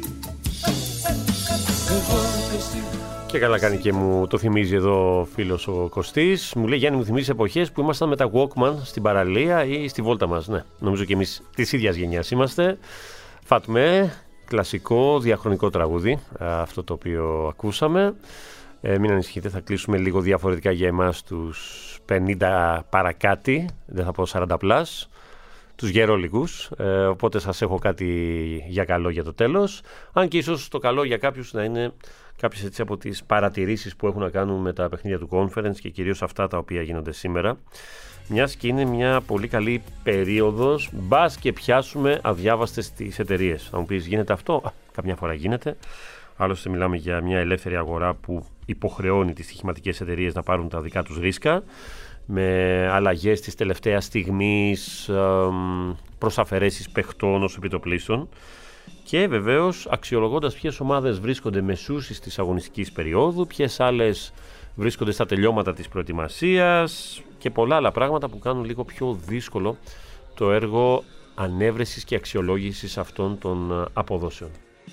Εγώ κι εσύ. Και καλά κάνει και μου το θυμίζει εδώ ο φίλος ο Κωστής. Μου λέει, Γιάννη, μου θυμίζει εποχές που ήμασταν με τα Walkman στην παραλία ή στη βόλτα μας. Ναι, νομίζω και εμείς της ίδιας γενιάς είμαστε. Φατμέ, κλασικό διαχρονικό τραγούδι, αυτό το οποίο ακούσαμε. Ε, μην ανησυχείτε, θα κλείσουμε λίγο διαφορετικά για εμάς τους πενήντα παρακάτι, δεν θα πω σαράντα πλας, τους γερόλικους, ε, οπότε σας έχω κάτι για καλό για το τέλος. Αν και ίσως το καλό για κάποιους να είναι κάποιες έτσι από τις παρατηρήσεις που έχουν να κάνουν με τα παιχνίδια του Conference και κυρίως αυτά τα οποία γίνονται σήμερα. Μιας και είναι μια πολύ καλή περίοδος, μπας και πιάσουμε αδιάβαστες τις εταιρείες. Θα μου πεις, γίνεται αυτό? Α, καμιά φορά γίνεται. Άλλωστε μιλάμε για μια ελεύθερη αγορά που υποχρεώνει τις στοιχηματικές εταιρείες να πάρουν τα δικά τους ρίσκα, με αλλαγές της τελευταίας στιγμής, προς αφαιρέσεις παιχτών ως επιτοπλίστων και βεβαίως αξιολογώντας ποιες ομάδες βρίσκονται μεσούσεις της αγωνιστικής περίοδου, ποιες άλλες βρίσκονται στα τελειώματα της προετοιμασίας και πολλά άλλα πράγματα που κάνουν λίγο πιο δύσκολο το έργο ανέβρεσης και αξιολόγησης αυτών των αποδόσεων.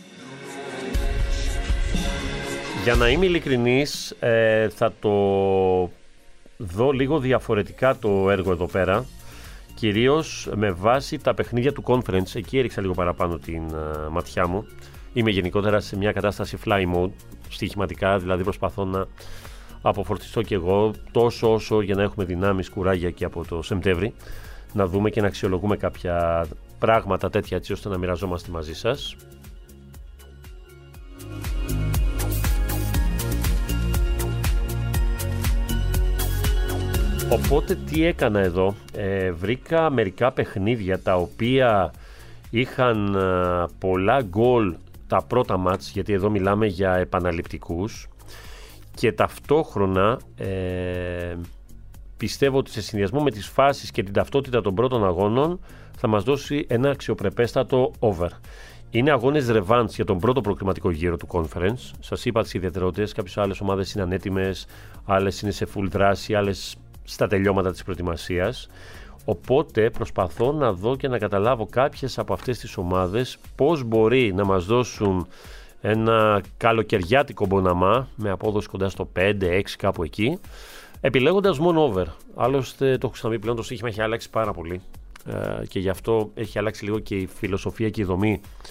Για να είμαι ειλικρινής, ε, θα το δω λίγο διαφορετικά το έργο εδώ πέρα, κυρίως με βάση τα παιχνίδια του Conference. Εκεί έριξα λίγο παραπάνω την uh, ματιά μου. Είμαι γενικότερα σε μια κατάσταση fly mode, στοιχηματικά, δηλαδή προσπαθώ να αποφορτιστώ κι εγώ τόσο όσο για να έχουμε δυνάμεις, κουράγια και από το Σεπτέμβρη, να δούμε και να αξιολογούμε κάποια πράγματα τέτοια έτσι ώστε να μοιραζόμαστε μαζί σας. Οπότε τι έκανα εδώ, ε, βρήκα μερικά παιχνίδια τα οποία είχαν ε, πολλά γκολ τα πρώτα μάτς, γιατί εδώ μιλάμε για επαναληπτικούς, και ταυτόχρονα ε, πιστεύω ότι σε συνδυασμό με τις φάσεις και την ταυτότητα των πρώτων αγώνων θα μας δώσει ένα αξιοπρεπέστατο over. Είναι αγώνες revanche για τον πρώτο προκριματικό γύρο του Conference. Σας είπα τις ιδιαιτερότητες, κάποιες άλλες ομάδες είναι ανέτοιμες, άλλες είναι σε full δράση, άλλες στα τελειώματα της προετοιμασίας. Οπότε προσπαθώ να δω και να καταλάβω κάποιες από αυτές τις ομάδες πώς μπορεί να μας δώσουν ένα καλοκαιριάτικο μποναμά με απόδοση κοντά στο πέντε έξι κάπου εκεί, επιλέγοντας μόνο over. Άλλωστε το έχω ξαναπεί πλέον, το στοίχημα έχει αλλάξει πάρα πολύ ε, και γι' αυτό έχει αλλάξει λίγο και η φιλοσοφία και η δομή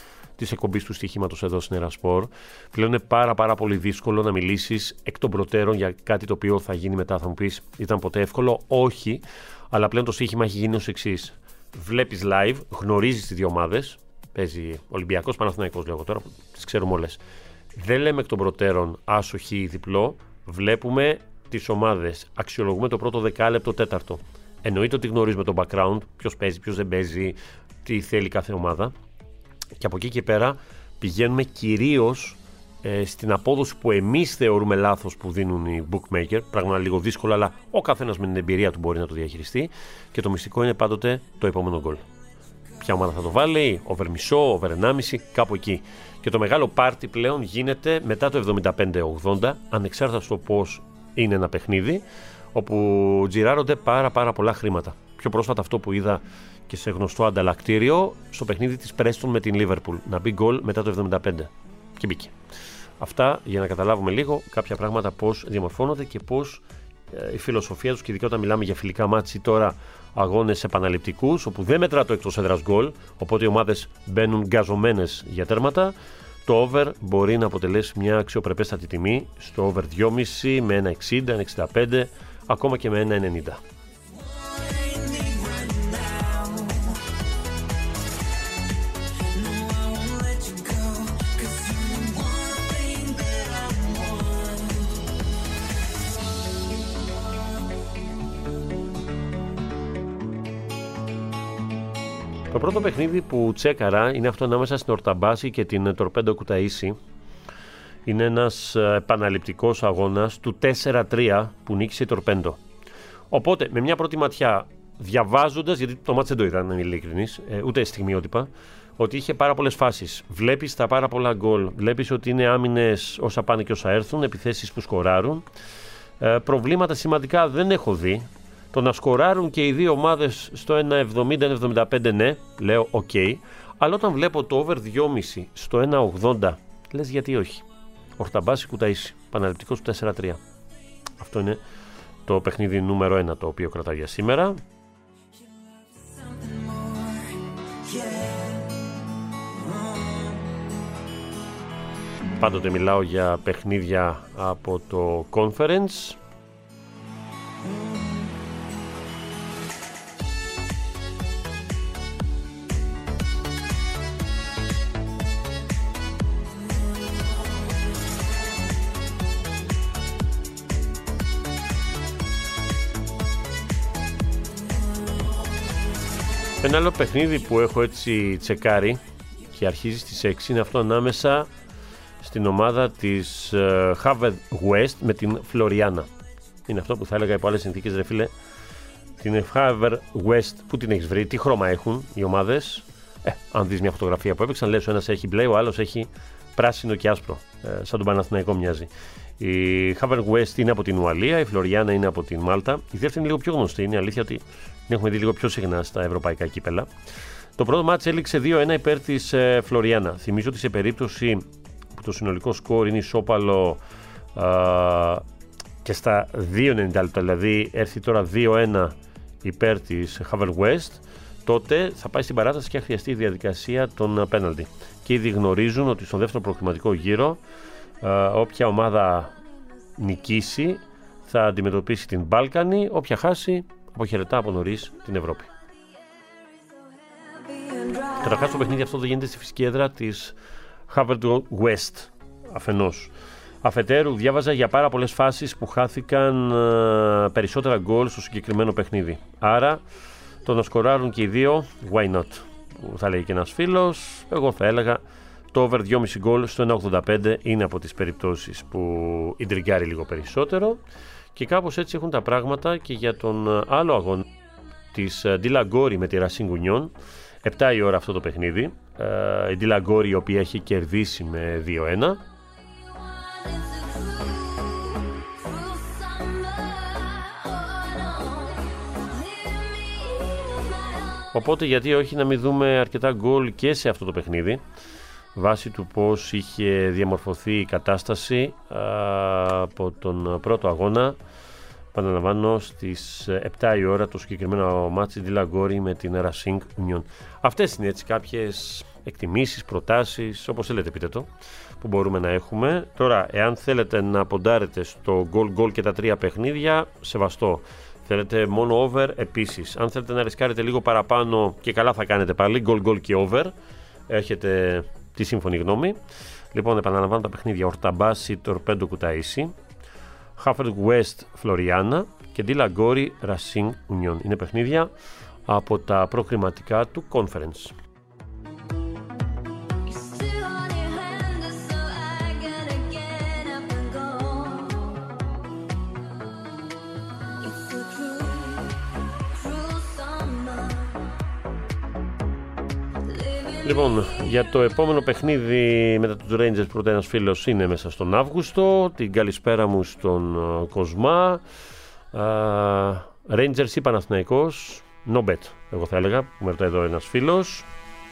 της εκπομπής του στοιχήματος εδώ στην Ερασπορ. Πλέον είναι πάρα πάρα πολύ δύσκολο να μιλήσεις εκ των προτέρων για κάτι το οποίο θα γίνει μετά. Θα μου πεις, ήταν ποτέ εύκολο? Όχι, αλλά πλέον το στοίχημα έχει γίνει ως εξής. Βλέπεις live, γνωρίζεις τις δύο ομάδες. Παίζει Ολυμπιακός, Παναθηναϊκός, λέω τώρα, τις ξέρουμε όλες. Δεν λέμε εκ των προτέρων άσοχη ή διπλό. Βλέπουμε τις ομάδες. Αξιολογούμε το πρώτο δεκάλεπτο, τέταρτο. Εννοείται ότι γνωρίζουμε το background, ποιος παίζει, ποιος δεν παίζει, τι θέλει κάθε ομάδα. Και από εκεί και πέρα πηγαίνουμε κυρίως ε, στην απόδοση που εμείς θεωρούμε λάθος που δίνουν οι bookmaker. Πράγμα λίγο δύσκολο, αλλά ο καθένας με την εμπειρία του μπορεί να το διαχειριστεί. Και το μυστικό είναι πάντοτε το επόμενο γκολ. Ποια ομάδα θα το βάλει, over μισό, over ενάμιση, κάπου εκεί. Και το μεγάλο πάρτι πλέον γίνεται μετά το εβδομήντα πέντε ογδόντα, ανεξάρτητα στο πώς είναι ένα παιχνίδι, όπου τζιράρονται πάρα πάρα πολλά χρήματα. Πιο πρόσφατα αυτό που είδα και σε γνωστό ανταλλακτήριο, στο παιχνίδι της Preston με την Liverpool, να μπει γκολ μετά το εβδομήντα πέντε. Και μπήκε. Αυτά για να καταλάβουμε λίγο κάποια πράγματα πώς διαμορφώνονται και πώς ε, η φιλοσοφία τους, και ειδικά όταν μιλάμε για φιλικά μάτς ή τώρα αγώνες επαναληπτικούς, όπου δεν μετρά το εκτός έδρας γκολ, οπότε οι ομάδες μπαίνουν γκαζωμένες για τέρματα. Το over μπορεί να αποτελέσει μια αξιοπρεπέστατη τιμή στο over δυόμισι με ένα εξήντα, ένα εξήντα πέντε, ακόμα και με ένα ενενήντα. Το πρώτο παιχνίδι που τσέκαρα είναι αυτό ανάμεσα στην Ορταμπάση και την Τορπέντο Κουταΐσι. Είναι ένας επαναληπτικός αγώνας του τέσσερα τρία που νίκησε η Τορπέντο. Οπότε με μια πρώτη ματιά, διαβάζοντας, γιατί το μάτς δεν το είδα να είναι ειλικρινής, ούτε στιγμιότυπα, ότι είχε πάρα πολλές φάσεις. Βλέπεις τα πάρα πολλά γκολ, βλέπεις ότι είναι άμυνες όσα πάνε και όσα έρθουν, επιθέσεις που σκοράρουν. Ε, προβλήματα σημαντικά δεν έχω δει. Το να σκοράρουν και οι δύο ομάδες στο ένα εβδομήντα ένα εβδομήντα πέντε, ναι, λέω οκ. Okay. Αλλά όταν βλέπω το over δυόμισι στο ένα ογδόντα, λες γιατί όχι. Ορταμπάση Κουταΐσι, παναληπτικός του τέσσερα τρία. Αυτό είναι το παιχνίδι νούμερο ένα το οποίο κρατάω για σήμερα. Πάντοτε μιλάω για παιχνίδια από το Conference. Ένα άλλο παιχνίδι που έχω έτσι τσεκάρει και αρχίζει στις έξι είναι αυτό ανάμεσα στην ομάδα της uh, Harvard West με την Φλωριάνα. Είναι αυτό που θα έλεγα υπό άλλες συνθήκες, ρε φίλε, την Harvard West που την έχεις βρει, τι χρώμα έχουν οι ομάδες. Ε, αν δεις μια φωτογραφία που έπαιξαν, λες ο ένας έχει μπλε, ο άλλος έχει πράσινο και άσπρο, ε, σαν τον Παναθηναϊκό μοιάζει. Η Harvard West είναι από την Ουαλία, η Φλωριάνα είναι από την Μάλτα. Η δεύτερη είναι λίγο πιο γνωστή, είναι αλήθεια ότι την έχουμε δει λίγο πιο συχνά στα ευρωπαϊκά κύπελα. Το πρώτο μάτς έληξε δύο ένα υπέρ της ε, Φλωριάνα. Θυμίζω ότι σε περίπτωση που το συνολικό σκορ είναι ισόπαλο α, και στα δύο ενενήντα λεπτά, δηλαδή έρθει τώρα δύο ένα υπέρ της Harvard West, τότε θα πάει στην παράταση και θα χρειαστεί η διαδικασία των πέναλτι. Και ήδη γνωρίζουν ότι στον δεύτερο προκριματικό γύρο α, όποια ομάδα νικήσει θα αντιμετωπίσει την Μπάλκανη, όποια χάσει αποχαιρετά από νωρίς την Ευρώπη. Καταρχάς το παιχνίδι αυτό δεν γίνεται στη φυσική έδρα της Harvard West αφενός. Αφετέρου διάβαζα για πάρα πολλές φάσεις που χάθηκαν ε, περισσότερα γκολ στο συγκεκριμένο παιχνίδι. Άρα το να σκοράρουν και οι δύο, why not, που θα λέει και ένας φίλος. Εγώ θα έλεγα το over δυόμισι γκολ στο ένα ογδόντα πέντε είναι από τις περιπτώσεις που ιντριγκάρει λίγο περισσότερο. Και κάπως έτσι έχουν τα πράγματα και για τον άλλο αγώνα της Ντιλαγκόρη με τη Racing Union. επτά η ώρα αυτό το παιχνίδι. Η Ντιλαγκόρη η οποία έχει κερδίσει με δύο ένα. Οπότε γιατί όχι να μην δούμε αρκετά γκολ και σε αυτό το παιχνίδι, βάσει του πώς είχε διαμορφωθεί η κατάσταση από τον πρώτο αγώνα. Παναλαμβάνω στις επτά η ώρα το συγκεκριμένο μάτσι Ντιλαγκόρη με την Racing Union. Αυτές είναι έτσι κάποιες εκτιμήσεις, προτάσεις, όπως θέλετε πείτε το, που μπορούμε να έχουμε. Τώρα, εάν θέλετε να ποντάρετε στο goal-goal και τα τρία παιχνίδια, σεβαστό. Θέλετε μόνο over, επίσης. Αν θέλετε να ρισκάρετε λίγο παραπάνω, και καλά θα κάνετε πάλι, goal-goal και over, έχετε τη σύμφωνη γνώμη. Λοιπόν, επαναλαμβάνω τα παιχνίδια: Ορταμπάση, Τορπέντο Κουταΐσι, Χάφερντ West, Φλωριάνα και Ντίλα Γκόρι, Racing Union. Είναι παιχνίδια από τα προκριματικά του Conference. Λοιπόν, για το επόμενο παιχνίδι μετά τους Rangers, πρώτα ένας φίλος είναι μέσα στον Αύγουστο. Την καλησπέρα μου στον Κοσμά. uh, Rangers ή Παναθηναϊκός, no bet, εγώ θα έλεγα, που με ρωτάει εδώ ένας φίλος.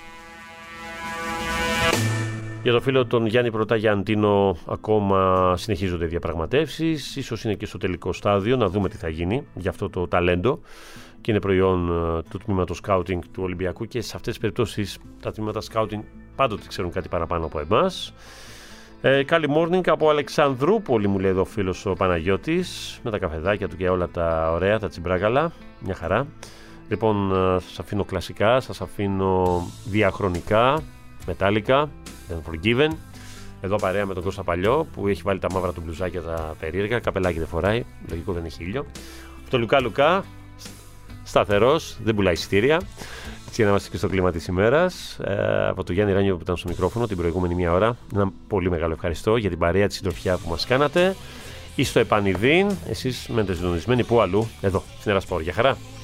Για το φίλο τον Γιάννη Πρωτά Γιαντίνο, ακόμα συνεχίζονται οι διαπραγματεύσεις. Ίσως είναι και στο τελικό στάδιο, να δούμε τι θα γίνει για αυτό το ταλέντο. Και είναι προϊόν uh, του τμήματος σκάουτινγκ του Ολυμπιακού, και σε αυτές τις περιπτώσεις τα τμήματα σκάουτινγκ πάντοτε ξέρουν κάτι παραπάνω από εμάς. Ε, Καλή morning από Αλεξανδρούπολη, μου λέει εδώ ο φίλος ο Παναγιώτης, με τα καφεδάκια του και όλα τα ωραία, τα τσιμπράγαλα, μια χαρά. Λοιπόν, uh, σας αφήνω κλασικά, σας αφήνω διαχρονικά, Metallica, Unforgiven. Εδώ παρέα με τον Κώστα Παλιό, που έχει βάλει τα μαύρα του μπλουζάκια τα περίεργα, καπελάκι δεν φοράει, λογικό δεν έχει ήλιο. Αυτό Λουκά Λουκά, σταθερός, δεν πουλάει εισιτήρια. Έτσι, για να είμαστε και στο κλίμα της ημέρας. Ε, από τον Γιάννη Ράνιο που ήταν στο μικρόφωνο την προηγούμενη μία ώρα. Ένα πολύ μεγάλο ευχαριστώ για την παρέα, τη συντροφιά που μας κάνατε. Ή στο επανειδήν, εσείς μένετε συντονισμένοι που αλλού, εδώ, στην Ερασπόρ. Για χαρά.